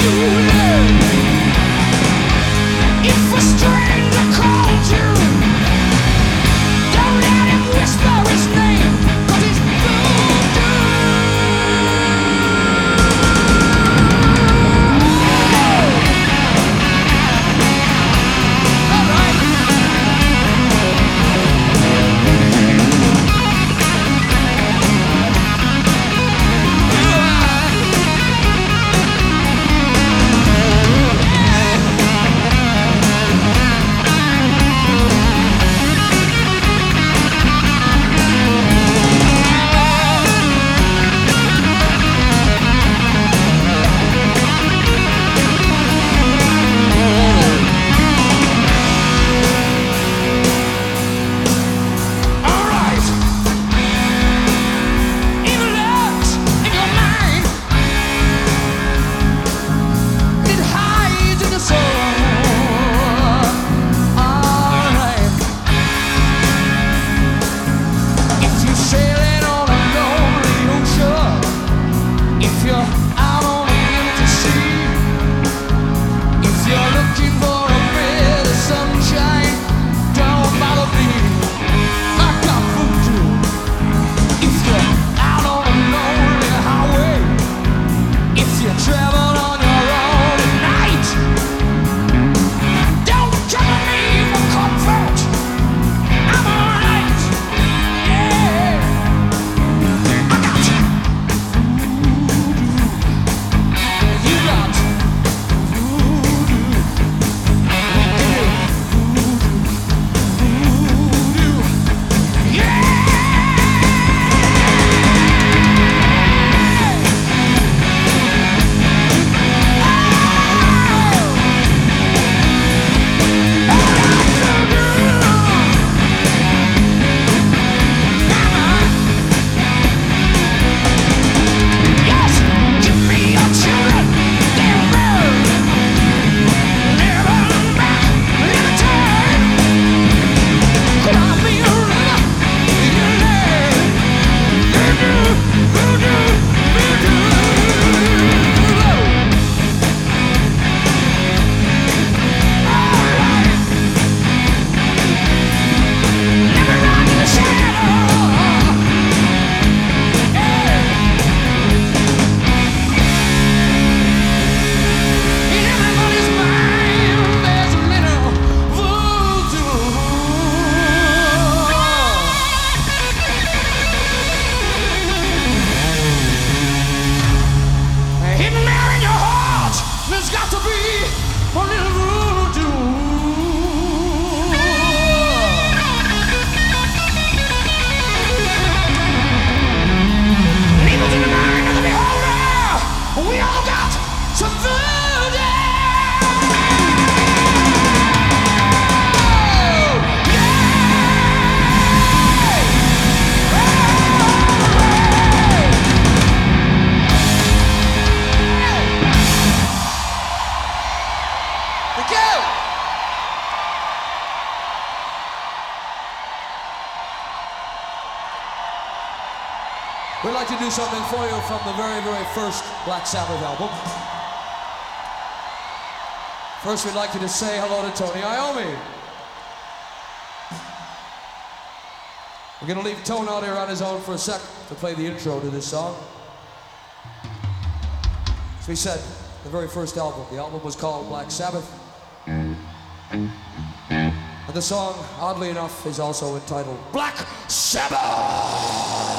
We'd like to do something for you from the very, very first Black Sabbath album. First, we'd like you to say hello to Tony Iommi. We're going to leave Tone out here on his own for a sec to play the intro to this song. As we said, the very first album. The album was called Black Sabbath. And the song, oddly enough, is also entitled Black Sabbath!